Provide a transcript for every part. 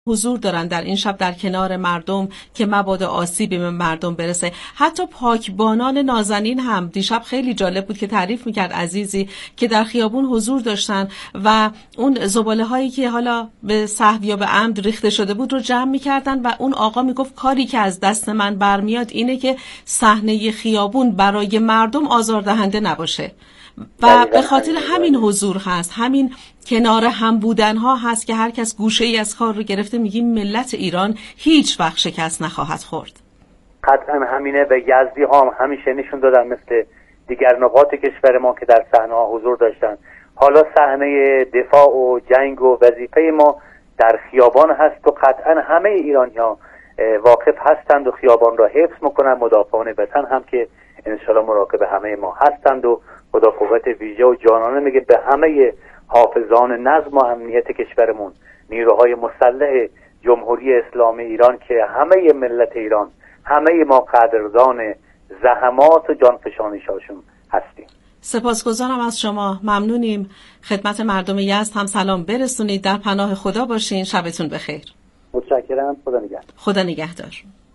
حضور دارن در این شب در کنار مردم که مبادا آسیبی به مردم برسه. حتی پاکبانان نازنین هم دیشب خیلی جالب بود که تعریف میکرد عزیزی که در خیابون حضور داشتن و اون زباله هایی که حالا به سهو یا به عمد ریخته شده بود رو جمع میکردن و اون آقا میگفت کاری که از دست من برمیاد اینه که صحنه خیابون برای مردم آزاردهنده نباشه و به خاطر همین حضور هست، همین کنار هم بودن ها هست که هر کس گوشه ای از کار رو گرفته. میگیم ملت ایران هیچ وقت شکست نخواهد خورد. قطعا همینه و یزدی ها هم همیشه نشون دادن مثل دیگر نقاط کشور ما که در صحنه ها حضور داشتن. حالا صحنه دفاع و جنگ و وظیفه ما در خیابان هست و قطعا همه ایرانی ها واقف هستند و خیابان را حفظ میکنن. مدافعان وطن هم که انشالله مراقب همه ما هستند و خدا قوت ویژه و جانانه میگه به همه حافظان نظم و امنیت کشورمون، نیروهای مسلح جمهوری اسلامی ایران که همه ملت ایران، همه ما قدردان زحمات و جانفشانیشاشون هستیم. سپاسگزارم از شما، ممنونیم. خدمت مردم یزد هم سلام برسونید. در پناه خدا باشین. شبتون بخیر. متشکرم. خدا نگهدار. خدا نگهدار.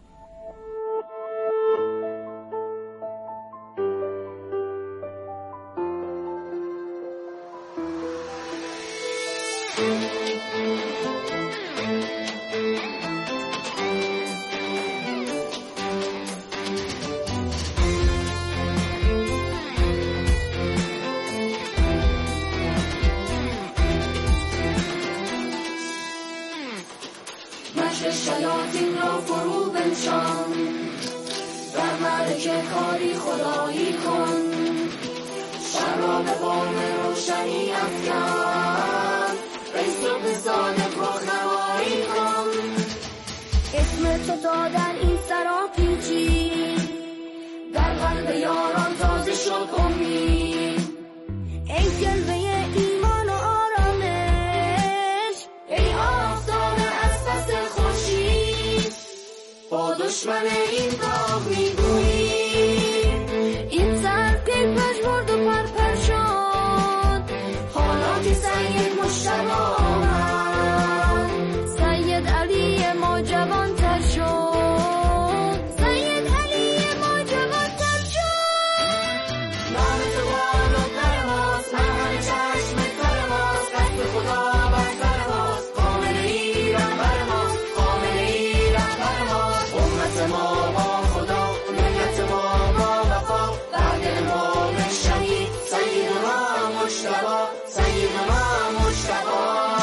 شیاطین را فرو بنشان، در ملک کاری خدایی کن، شر را به بام روشنی افکن، ای صبح صادق راهنمایی کن. اسم تو تا در این سرا پیچید، در قلب یاران تازه شد امید. ای جلوه ایمان و آرامش، ای آفتاب از پس خورشید، با دشمن این باغ میگویی این سر که پژمرد و پرپر شد. حالا که سید مجتبی آمد، سید علی ما جوان‌تر شد، سید علی ما جوان‌تر شد. نام تو بالا در ماست، مرهم چشم تر ماست، دست خدا بر سر ماست، کامل ایران بر ماست، کامل ایران بر ماست. امت ما با خدا، ملت ما با وفا، بعد امام شهید سیدنا مجتبی، سیدنا مجتبی.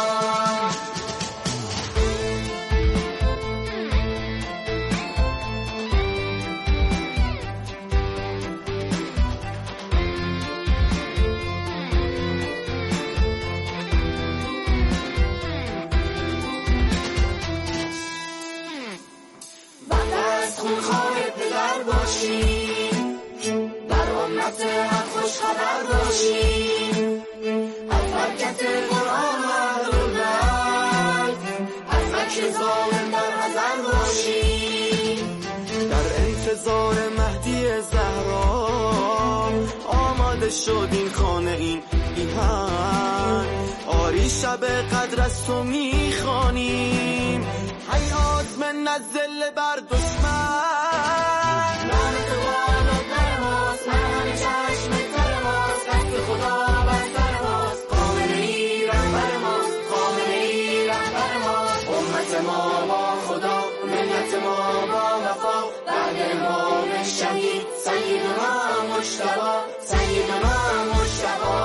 وقت از خونخواه پدر باشی، بر امت حق خوش خبر باشی، از برکت قرآن محروم، از مکر ظالم در حذر باشی. در انتظار مهدی زهرا آماده شد این خانه، این ایهن آری شب قدر از تو میخوانیم، حیات من نزل بر دشمن. نام تو بالا در ماست، مرهم چشم تر ماست، دست خدا بر سر ماست، کامل ایران بر ماست، کامل ایران بر ماست. امت ما با خدا، ملت ما با وفا، بعد امام شهید سیدنا مجتبی، سیدنا مجتبی.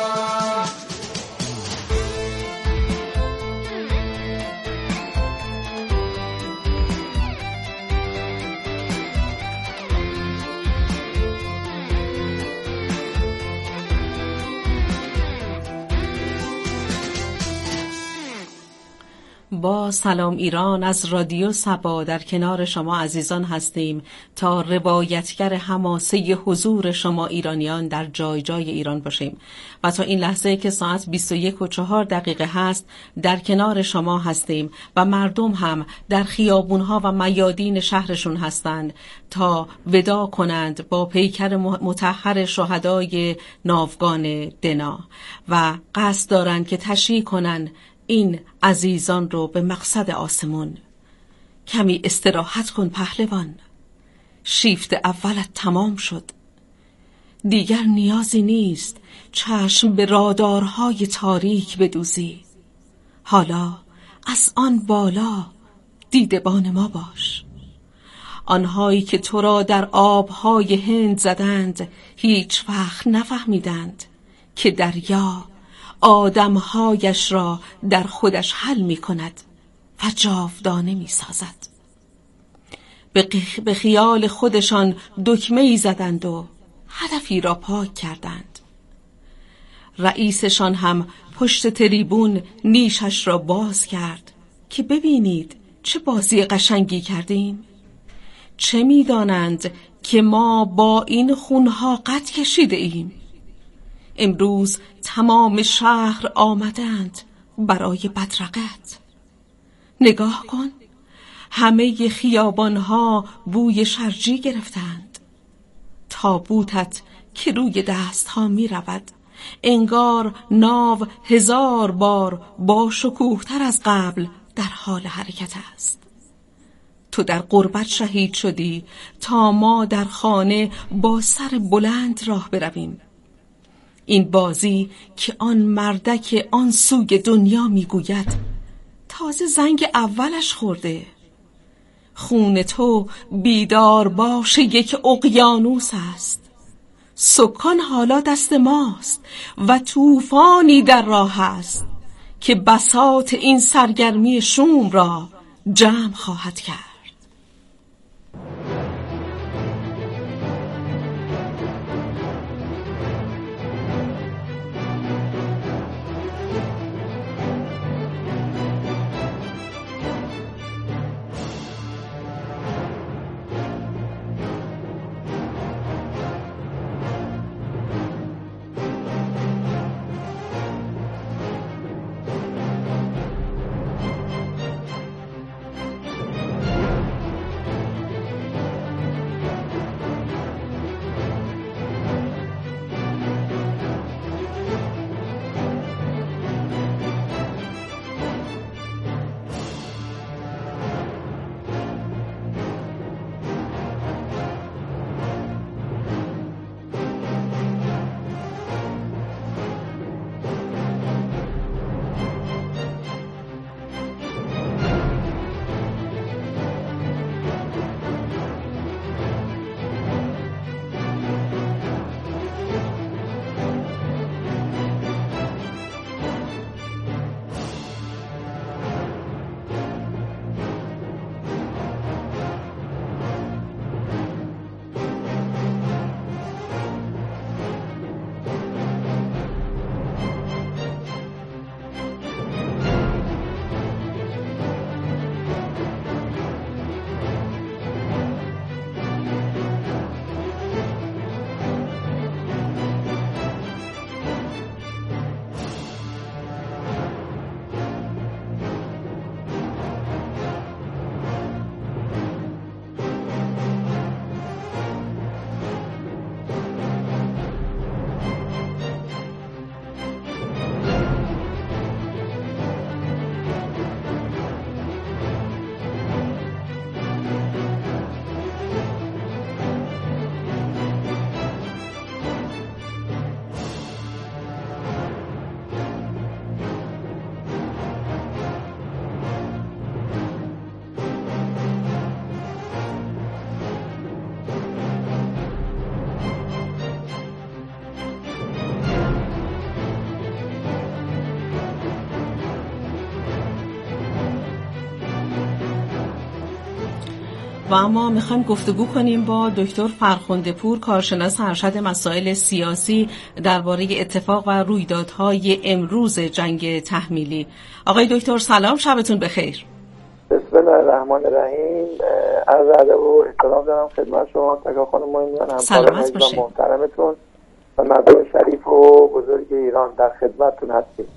با سلام ایران از رادیو صبا در کنار شما عزیزان هستیم تا روایتگر حماسه حضور شما ایرانیان در جای جای ایران باشیم و تا این لحظه که ساعت 21:04 هست در کنار شما هستیم و مردم هم در خیابونها و میادین شهرشون هستند تا ودا کنند با پیکر مطهر شهدای ناوگان دنا و قصد دارند که تشییع کنند این عزیزان رو به مقصد آسمون. کمی استراحت کن پهلوان، شیفت اولت تمام شد. دیگر نیازی نیست چشم به رادارهای تاریک بدوزی. حالا از آن بالا دیدبان ما باش. آنهایی که تو را در آبهای هند زدند هیچ وقت نفهمیدند که دریا آدمهایش را در خودش حل می کند و جاودانه می سازد. به خیال خودشان دکمه‌ای زدند و هدفی را پاک کردند. رئیسشان هم پشت تریبون نیشش را باز کرد که ببینید چه بازی قشنگی کردیم. چه می‌دانند که ما با این خونها قد کشیده ایم. امروز تمام شهر آمدند برای بدرقت. نگاه کن، همه خیابانها بوی شرجی گرفتند. تابوتت که روی دستها می رود، انگار ناو 1000 بار با شکوه‌تر از قبل در حال حرکت است. تو در غربت شهید شدی تا ما در خانه با سر بلند راه برویم. این بازی که آن مردک آن سوی دنیا میگوید تازه زنگ اولش خورده. خون تو بیدار باش یک اقیانوس است. سکان حالا دست ماست و طوفانی در راه است که بساط این سرگرمی شوم را جمع خواهد کرد. و اما میخوایم گفتگو کنیم با دکتر فرخنده پور، کارشناس ارشد مسائل سیاسی درباره اتفاق و رویدادهای امروز جنگ تحمیلی. آقای دکتر سلام، شبتون بخیر. بسم الله الرحمن الرحیم. عرض ادب و احترام دارم خدمت شما تکا خانم مهمیان، سلامت باشید. محترمتون و مردم شریف و بزرگ ایران در خدمتتون هستیم.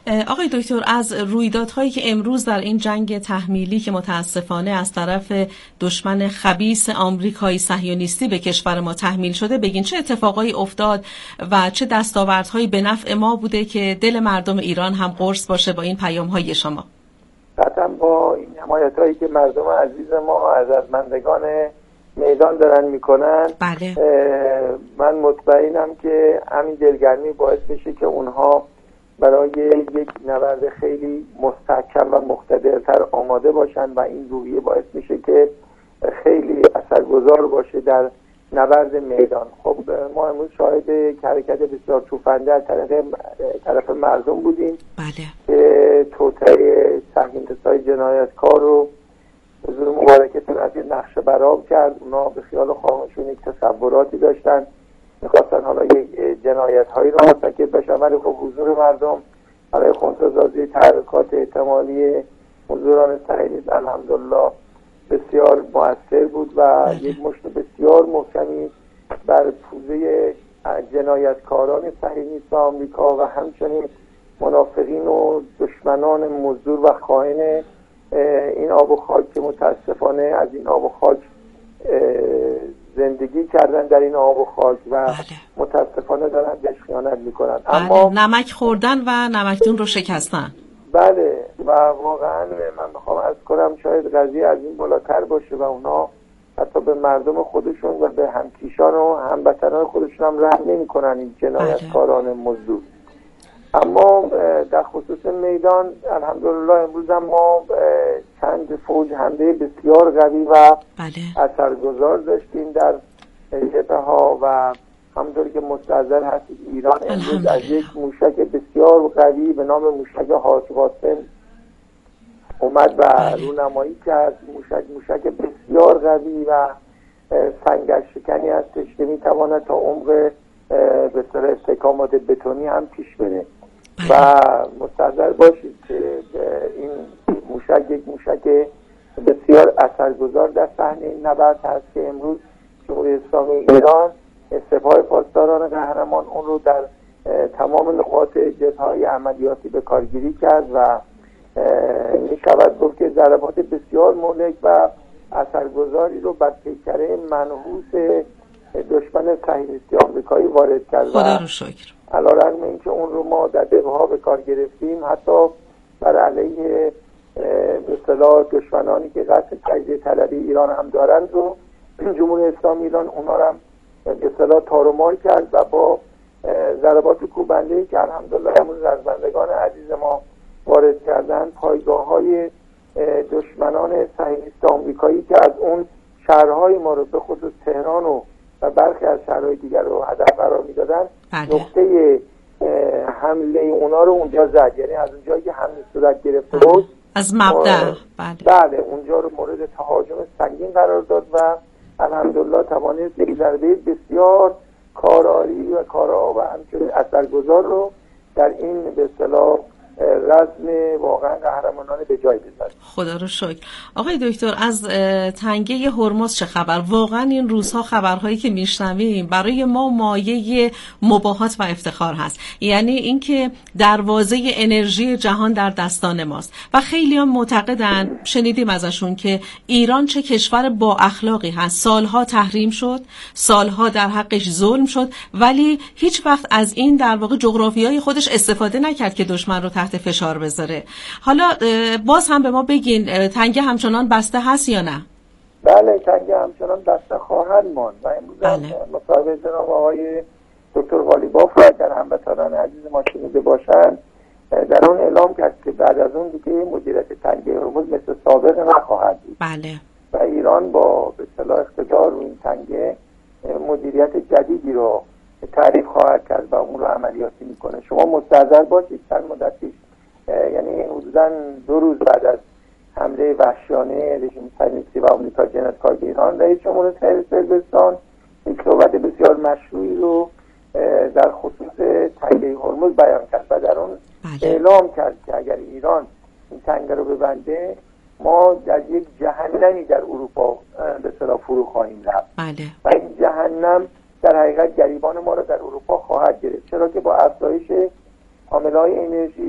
آقای دکتر، از رویدادهایی که امروز در این جنگ تحمیلی که متاسفانه از طرف دشمن خبیث آمریکایی صهیونیستی به کشور ما تحمیل شده بگین، چه اتفاقایی افتاد و چه دستاوردهایی به نفع ما بوده که دل مردم ایران هم قرص باشه با این پیام‌های شما؟ قطعا با این حمایت‌هایی که مردم عزیز ما ارجمندگان میدان دارن میکنن، بله. من مطمئنم که همین دلگرمی باعث میشه که اونها برای یک نبرد خیلی مستحکم و مقتدرتر آماده باشن و این روحیه باعث میشه که خیلی اثرگذار باشه در نبرد میدان. خب ما امروز شاهد حرکت بسیار توفنده از طرف مردم بودیم، بله، که توطئه صهیونیست‌های جنایتکار رو حضور مبارکتون از این نقشه برآب کرد. اونا به خیال خواهشون یک تصوراتی داشتن، میخواستن حالا یک جنایت‌هایی رو مرتکب بشن، ولی خب حضور مردم برای خونسازی تحرکات احتمالی حضوران صهیونیست الحمدلله بسیار مؤثر بود و یک مشت بسیار محکمی بر پوزه جنایتکاران صهیونیست آمریکا و همچنین منافقین و دشمنان مزدور و خائن این آب و خاک که متاسفانه از این آب و خاک زندگی کردن در این آب و خاک و متاسفانه دارن بهش خیانت میکنن. اما نمک خوردن و نمکدون رو شکستن. بله، و واقعا من میخوام عرض کنم شاید قضیه از این بالاتر باشه و اونا حتی به مردم خودشون و به همکیشان و هموطنان خودشون هم رحم نمیکنن این جنایتکاران مزدور. اما در خصوص میدان الحمدلله امروز هم ما چند فوج حمله بسیار قوی و اثرگذار داشتیم در جبهه ها و همونطور که مستحضر هستید ایران امروز از یک موشک بسیار قوی به نام موشک حاج قاسم اومد و رونمایی کرد. موشک بسیار قوی و سنگر شکنی هستش که میتواند تا عمق به اصطلاح استحکامات بتونی هم پیش بره و مستحضر باشید که این موشک یک موشک بسیار اثرگذار در صحنه این نبرد هست که امروز جمهوری اسلامی ایران سپاه پاسداران قهرمان اون رو در تمام نقاط جبهه‌های عملیاتی به کارگیری کرد و می‌شود گفت که ضربات بسیار مهلک و اثرگذاری رو بر پیکره منحوس دشمن صهیونیستی آمریکایی وارد کرد. خدا رو شکر. علیرغم اینکه اون رو ما در جبهه‌ها به کار گرفتیم، حتی بر علیه به اصطلاح دشمنانی که قصد تجزیه طلبی ایران هم دارند رو جمهوری اسلامی ایران اونا رو هم به اصطلاح تارومار کرد و با ضربات کوبنده‌ای که الحمدلله امروز ارجمندگان عزیز ما وارد کردن پایگاه‌های دشمنان صهیونیست آمریکایی که از اون شهرهای ما رو به خصوص تهران و برخی از شهرهای دیگر رو هدف قرار میدادن، نقطه حمله اونا رو اونجا زد. یعنی از اونجایی که حمله صورت گرفته بود از مبدأ بله اونجا رو مورد تهاجم سنگین قرار داد و الحمدلله توانست یک ضربه بسیار کارآری و کارا و همچنین اثرگذار رو در این به اصطلاح رسم واقعا قهرمانانه به جای بذاریم. خدا رو شکر. آقای دکتر، از تنگه هرمز چه خبر؟ واقعا این روزها خبرهایی که میشنویم برای ما مایه مباهات و افتخار هست. یعنی اینکه دروازه انرژی جهان در دستان ماست و خیلی هم معتقدن، شنیدیم ازشون، که ایران چه کشور با اخلاقی هست. سالها تحریم شد، سالها در حقش ظلم شد، ولی هیچ وقت از این در واقع جغرافیای خودش استفاده نکرد که دشمن رو تحت فشار بذاره. حالا باز هم به ما بگین تنگه همچنان بسته هست یا نه؟ بله، تنگه همچنان بسته خواهد ماند و امروز مصاحبه جناب آقای دکتر قالیباف را در هموطنان عزیز ما شنیده باشند، در اون اعلام کرد که بعد از اون دیگه مدیریت تنگه هرمز مثل سابق نخواهد بود. بله. و ایران با به اصطلاح اقتدار رو این تنگه مدیریت جدیدی رو تعریف خواهد کرد و اون رو عملیاتی میکنه. شما مستحضر باشید چند مدت پیش، یعنی حدوداً 2 روز بعد از حمله وحشیانه رژیم صهیونیستی و آمریکا جنایتکار به ایران، رئیس جمهور صربستان یک صحبت بسیار مشروعی رو در خصوص تنگه هرمز بیان کرد و در اون اعلام کرد که اگر ایران این تنگه رو ببنده ما در یک جهنمی در اروپا به اصطلاح فرو خواهیم رفت. و این جهنم در حقیقت گریبان ما رو در اروپا خواهد گرفت، چرا که با افزایش حامله‌های انرژی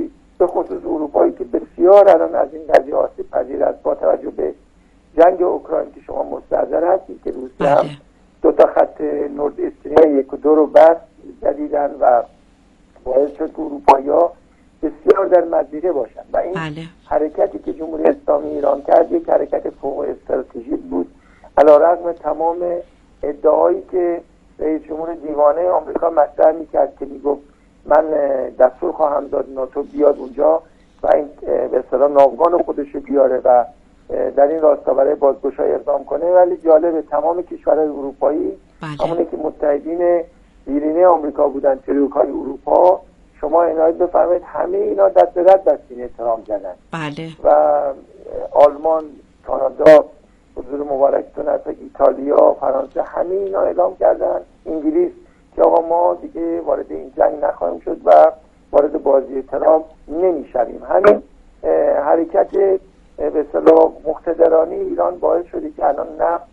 به خصوص اروپایی که بسیار الان از این قضیه آسیب پذیر است با توجه به جنگ اوکراین که شما مستحضر هستید که روسیه هم 2 خط نورد استریم 1 و 2 رو بس جدیدن و باعث شد که اروپایی‌ها بسیار در مدیره باشند و این حرکتی که جمهوری اسلامی ایران کرد یک حرکت فوق استراتژیک بود علیرغم تمام ادعایی که رئیس جمهور دیوانه آمریکا مطرح می‌کرد که میگفت من دستور خواهم داد ناتو بیاد اونجا و این به اصطلاح ناوگان خودش رو بیاره و در این راستا برای بازگشایی اقدام کنه. ولی جالب تمام کشورهای اروپایی همونی که متحدین دیرینه آمریکا بودن ترویکای اروپا شما عنایت بفرمایید همه اینا دست به دست این احترام زدن. بله. و آلمان، کانادا، حضور مبارکتون از ایتالیا، فرانسه همه اینا اعلام کردن، انگلیس که آقا ما دیگه وارد این جنگ نخواهیم شد و وارد بازی ترامپ نمیشویم. همین حرکت به اصطلاح مقتدرانه ایران باعث شده که الان نفت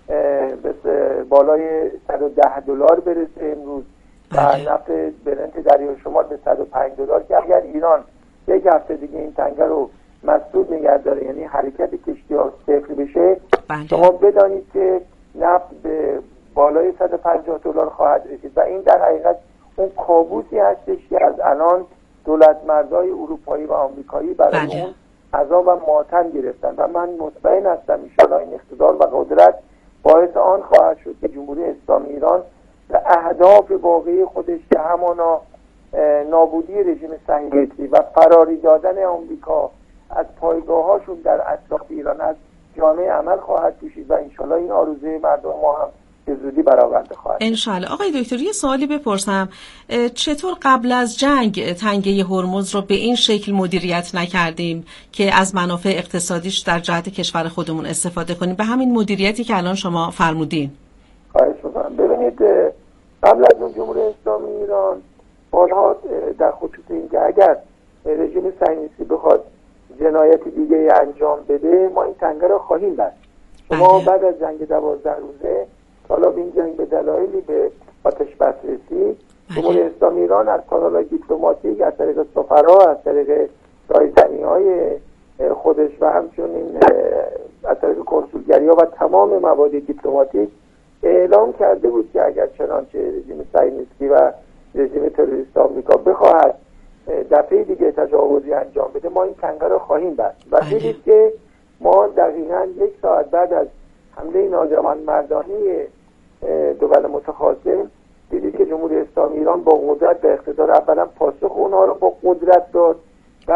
به بالای $110 برسه امروز و نفت برنت دریای شمال به $105 که اگر ایران یک هفته دیگه این تنگه رو مسدود نگه داره یعنی حرکت کشتی‌ها صفر بشه شما بدانید که نفت به بالای $150 خواهد رسید و این در حقیقت اون کابوسی هستش که از الان دولت مردای اروپایی و آمریکایی برای اون عذاب و ماتم گرفتن و من مطمئن هستم انشاءالله این اقتدار و قدرت باعث آن خواهد شد که جمهوری اسلامی ایران به اهداف واقعی خودش که همانا نابودی رژیم صهیونیستی و فراری دادن آمریکا از پایگاه‌هاشون در اطراف ایران از جامعه عمل خواهد کشید و انشاءالله این آرزوی مردم ما هم به زودی برآورده خواهد. انشاءالله. آقای دکتر یه سوالی بپرسم، چطور قبل از جنگ تنگه هرمز رو به این شکل مدیریت نکردیم که از منافع اقتصادیش در جهت کشور خودمون استفاده کنیم به همین مدیریتی که الان شما فرمودین؟ خواهش می‌کنم. ببینید قبل از اون جمهوری اسلامی ایران بارها در خصوص اینکه اگر رژیم صهیونیستی بخواد جنایت دیگه انجام بده ما این تنگه رو خواهیم بست. شما بعد از جنگ 12 روزه حالا این جنگ به دلایلی به آتش بس رسید جمهوری اسلامی ایران از کانال‌های دیپلماتیک از طریق سفرا از طریق رایزنی‌های خودش و همچنین از طریق کنسولگری‌ها و تمام مواد دیپلماتیک اعلام کرده بود که اگر چنانچه رژیم صهیونیستی و رژیم تروریست آمریکا بخواهد دفعه دیگه تجاوزی انجام بده ما این تنگه رو خواهیم بست و دیدید که ما دقیقاً 1 ساعت بعد از حمله ناجوانمردانه دول متخاصم دیدید که جمهوری اسلامی ایران با قدرت به اقتدار اولا پاسخ اونها رو با قدرت داد و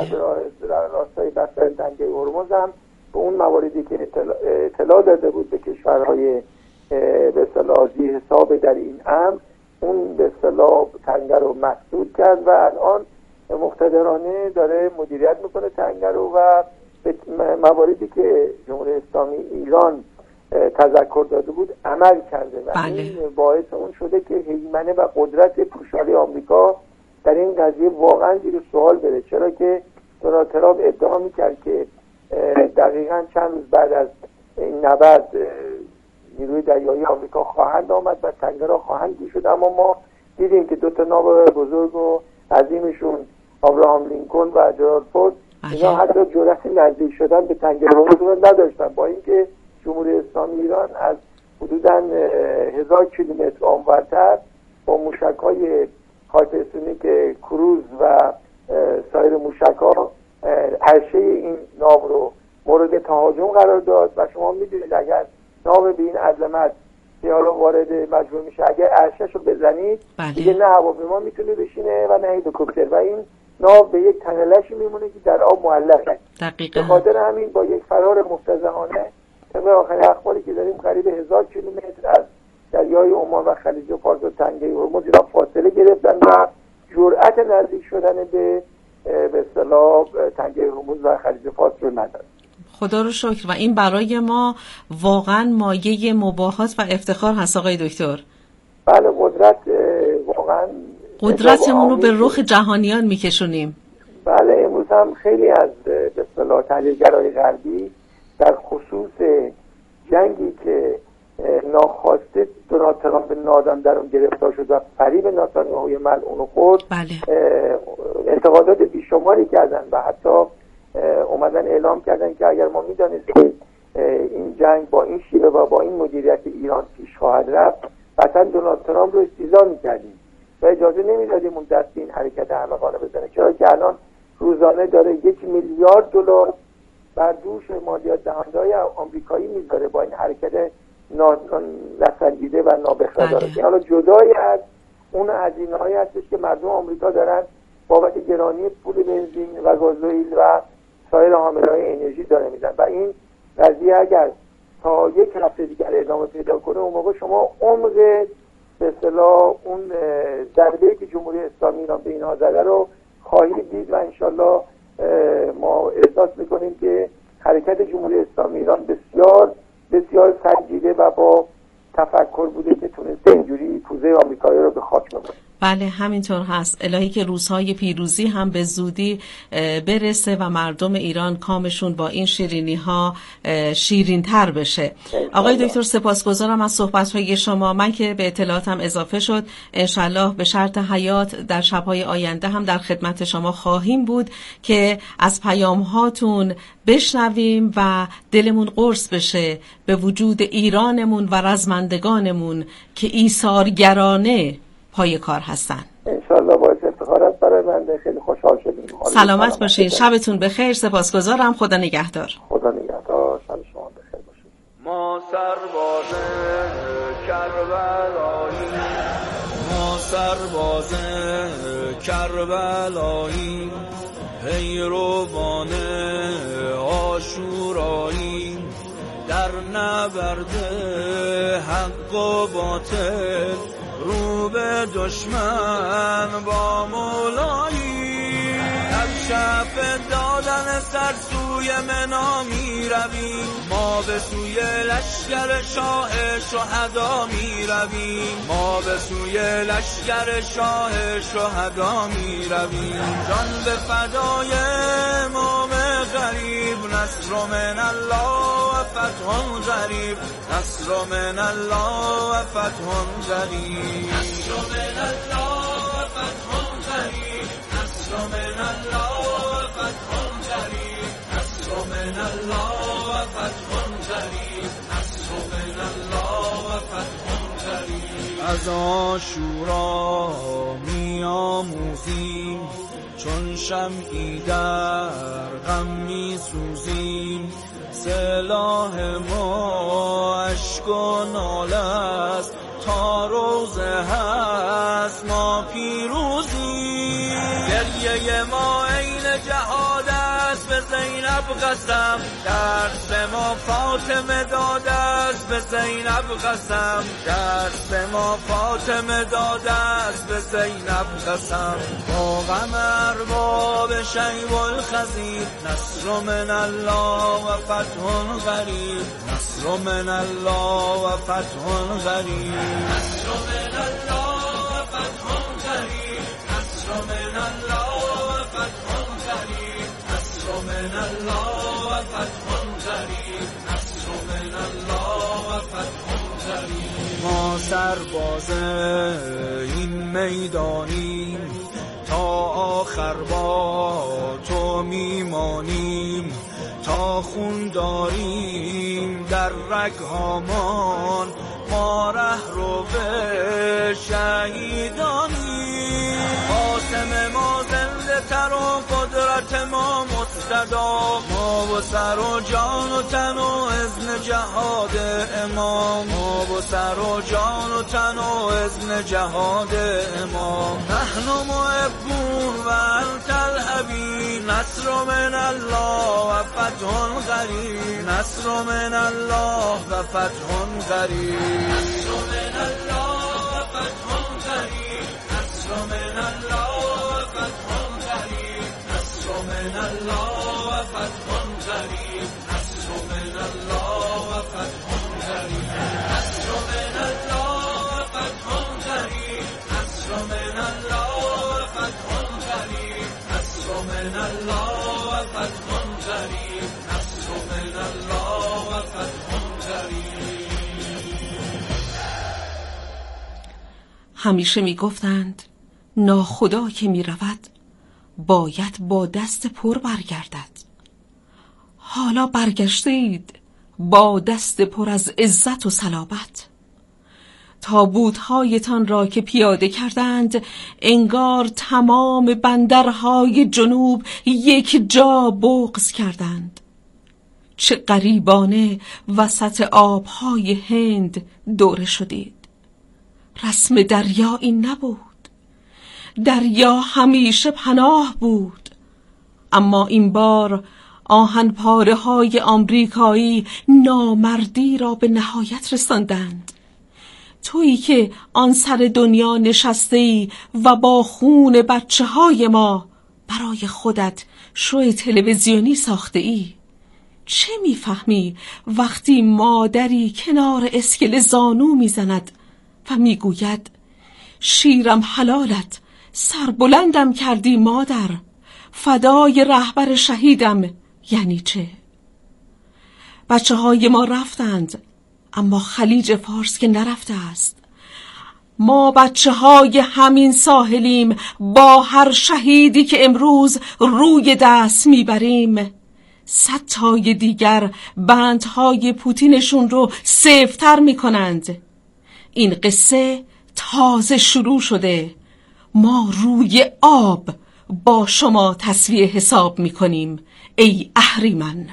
در راستای بستن تنگه هرمز هم به اون مواردی که اطلاع داده بود به کشورهای به اصطلاح ذی حساب در این امر اون به اصطلاح تنگه رو مسدود کرد و الان مقتدرانه داره مدیریت میکنه تنگه رو و مواردی که جمهوری اسلامی ایران تذکر داده بود عمل کرده و این باعث اون شده که هیمنه و قدرت پوشالی آمریکا در این قضیه واقعا زیر سوال بره، چرا که دونالد ترامپ ادعا میکرد که دقیقاً چند روز بعد از این نبرد نیروی دریایی آمریکا خواهند آمد و تنگه را خواهند گشود، اما ما دیدیم که 2 ناو بزرگ و عظیمشون ابراهام لینکلن و جرالد فورد اینا حتی جرأت نزدیک شدن به تنگه هرمز رو نداشتن با اینکه جمهوری اسلامی ایران از حدوداً 1000 کیلومتر آنورتر با موشک‌های هایپرسونیک کروز و سایر موشک‌ها عرشه این ناو رو مورد تهاجم قرار داد و شما می‌دونید اگر ناو به این عظمت حالا وارد مجموعه میشه اگر عرشه‌شو بزنید دیگه نه هواپیما میتونه بشینه و نه هلیکوپتر و این ناو به یک تنلشی میمونه که در آب معلقه. به خاطر همین با یک فرار مفتضحانه طبق آخرین اخباری که داریم قریب 1000 کیلومتر از دریای عمان و خلیج فارس و تنگه هرمز اینا فاصله گرفتن و جرأت نزدیک شدن به اصطلاح تنگه هرمز و خلیج فارس رو ندارن. خدا رو شکر و این برای ما واقعا مایه مباهات و افتخار هست آقای دکتر. بله قدرت واقعا قدرتمون رو به رخ جهانیان میکشونیم. بله امروز هم خیلی از به اصطلاح تحلیلگرای غربی در خصوص جنگی که ناخواسته دونالد ترامپ نادان در اون گرفتار شد و فریب نتانیاهوی ملعون خورد. انتقادات بیشماری کردن و حتی اومدن اعلام کردن که اگر ما میدانستیم این جنگ با این شیوه و با این مدیریت ایران پیش خواهد رفت، قطعا دونالد ترامپ رو استیضاح میکردیم و اجازه نمیدادیم اون دست این حرکت احمقانه بزنه، چرا که الان روزانه داره 1 میلیارد دلار بر دوش مالیات دهنده‌های آمریکایی میذاره با این حرکت نسنجیده و نابخردانه. حالا جدای از اون هزینه‌هایی هستش که مردم آمریکا دارن بابت گرانی پول بنزین و گازوئیل و سایر حامله‌های انرژی داره میدن و این قضیه اگر تا 1 هفته دیگر ادامه پیدا کنه، اون موقع شما عمق به اصطلاح اون ضربه‌ای که جمهوری اسلامی ایران به اینها زده رو خواهید دید و انشالله ما احساس میکنیم که حرکت جمهوری اسلامی ایران بسیار بسیار سنجیده و با تفکر بوده که تونسته اینجوری پوزه آمریکایی رو به خاک ببره. بله همینطور هست. الهی که روزهای پیروزی هم به زودی برسه و مردم ایران کامشون با این شیرینی ها شیرین تر بشه. آقای دکتر سپاسگزارم از صحبت های شما. من که به اطلاعاتم اضافه شد، انشالله به شرط حیات در شبهای آینده هم در خدمت شما خواهیم بود که از پیام هاتون بشنویم و دلمون قرص بشه به وجود ایرانمون و رزمندگانمون که ایثارگرانه پای کار هستن. انشالله باعث افتخار است برای من. خیلی خوشحال شدیم. سلامت باشین. شبتون بخیر. سپاسگزارم. خدا نگهدار. خدا نگهدار. شب شما بخیر باشه. ما سرباز کربلایی، ما سرباز کربلایی، پیروان عاشورایی، در نبرد حق و باطل رو به دشمن با مولایی، در شب دادن سر سوی منا می رویم، ما به سوی لشکر شاه شهدا می رویم، ما به سوی لشکر شاه شهدا می رویم، جان به فدای امام غریب، نصر من الله و فتح قریب، نصر من الله و فتح قریب، نصر من الله و فتح قریب، نصر من الله و فتح قریب، نصر من الله و فتح قریب، نصر من الله و فتح قریب. از عاشورا می آموزیم، چون شمعی در غم می سوزیم، سلاح ما اشک و ناله است، تا روزه هست ما پیروزیم، گریه ما عین جهاد است، به زینب قسم، درس ما فاطمه داده است، به زینب قسم، درس ما فاطمه داده است، به زینب قسم، با غم ارباب شیب الخزیر، نصر من الله و فتح قریب، نصر من الله و فتح قریب، نصر من الله و فتح قریب، نصر من الله و فتح قریب، نصر من الله و فتح قریب، نصر من الله و فتح قریب. ما سرباز این میدانیم، تا آخر با تو میمانیم، تا خون داریم در رگهامان، ما ره رو به شهیدانیم، قاسم ما زنده تر و قدرت ما مستدا، ما و سر و جان و تن و اذن جهاد امام، ما و سر و جان و تن و اذن جهاد امام، نحن محبون و انت الحبیب، نصر من الله و فتح قریب، نصر من الله و فتح قریب، نصر من الله و فتح قریب، نصر من الله و فتح قریب، نصر من الله و فتح قریب، نصر من الله و فتح قریب، نصر من الله و فتح قریب، نصر من الله و فتح قریب، نصر من الله و فتح قریب، نصر من الله و فتح قریب. همیشه می گفتند ناخدا که می رود باید با دست پر برگردد. حالا برگشتید با دست پر از عزت و صلابت. تابوت‌هایتان را که پیاده کردند انگار تمام بندرهای جنوب یک جا بغض کردند. چه غریبانه وسط آبهای هند دوره شدید. رسم دریا این نبود. دریا همیشه پناه بود، اما این بار آهنپاره های آمریکایی نامردی را به نهایت رساندند. تویی که آن سر دنیا نشسته‌ای و با خون بچه های ما برای خودت شو تلویزیونی ساخته ای، چه میفهمی وقتی مادری کنار اسکله زانو میزند و میگوید شیرم حلالت، سربلندم کردی مادر، فدای رهبر شهیدم؟ یعنی چه؟ بچه های ما رفتند، اما خلیج فارس که نرفته است. ما بچه های همین ساحلیم، با هر شهیدی که امروز روی دست میبریم 100 تای دیگر بندهای پوتینشون رو سفت‌تر میکنند. این قصه تازه شروع شده. ما روی آب با شما تسویه حساب میکنیم ای اهریمن.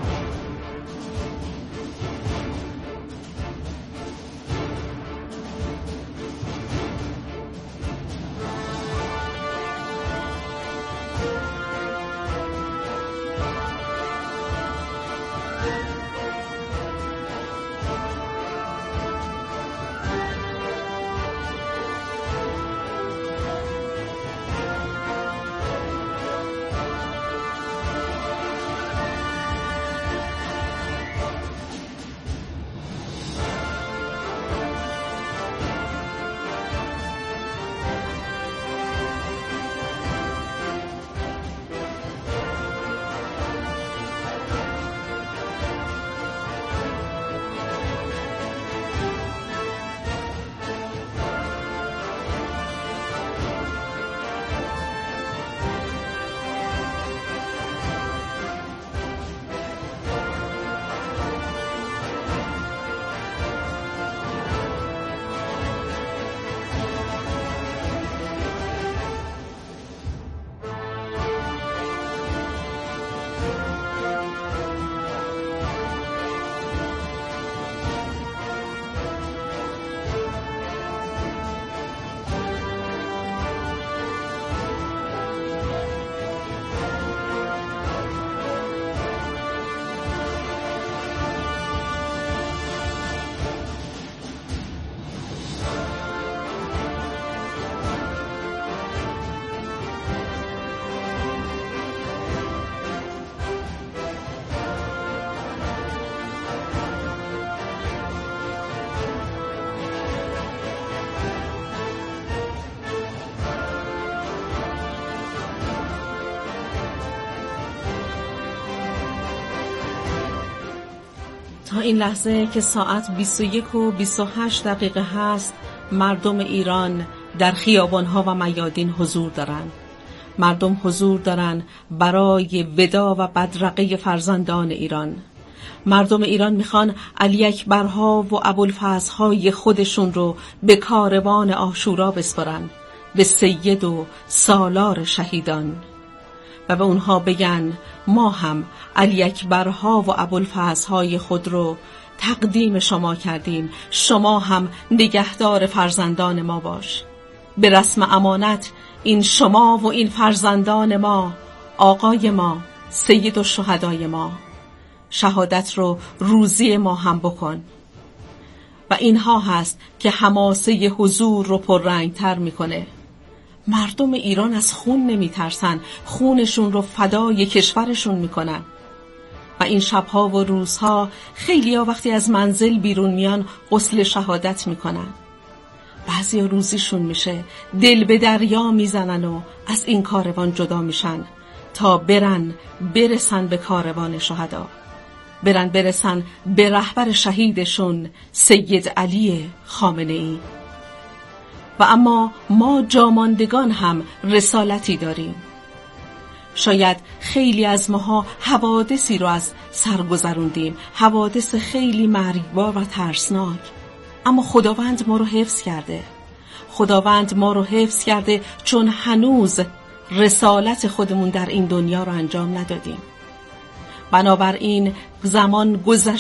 تا این لحظه که ساعت 21 و 28 دقیقه هست، مردم ایران در خیابانها و میادین حضور دارند. مردم حضور دارند برای ودا و بدرقه فرزندان ایران. مردم ایران میخوان علی اکبرها و ابوالفضل‌های خودشون رو به کاروان عاشورا بسپارن، به سید و سالار شهیدان، و به اونها بگن ما هم علی اکبرها و ابوالفضل‌های خود رو تقدیم شما کردیم، شما هم نگهدار فرزندان ما باش. به رسم امانت این شما و این فرزندان ما، آقای ما، سید الشهدای ما، شهادت رو روزی ما هم بکن. و اینها هست که حماسه حضور رو پررنگ‌تر میکنه. مردم ایران از خون نمیترسن، خونشون رو فدای کشورشون میکنن. و این شبها و روزها خیلیا وقتی از منزل بیرون میان غسل شهادت میکنن. بعضیا روزیشون میشه دل به دریا میزنن و از این کاروان جدا میشن تا برسن به کاروان شهدا، برسن به رهبر شهیدشون سید علی خامنه‌ای. و اما ما جاماندگان هم رسالتی داریم. شاید خیلی از ماها حوادثی رو از سر گذروندیم، حوادث خیلی مرگبار و ترسناک، اما خداوند ما رو حفظ کرده. خداوند ما رو حفظ کرده چون هنوز رسالت خودمون در این دنیا رو انجام ندادیم. بنابراین زمان گذشته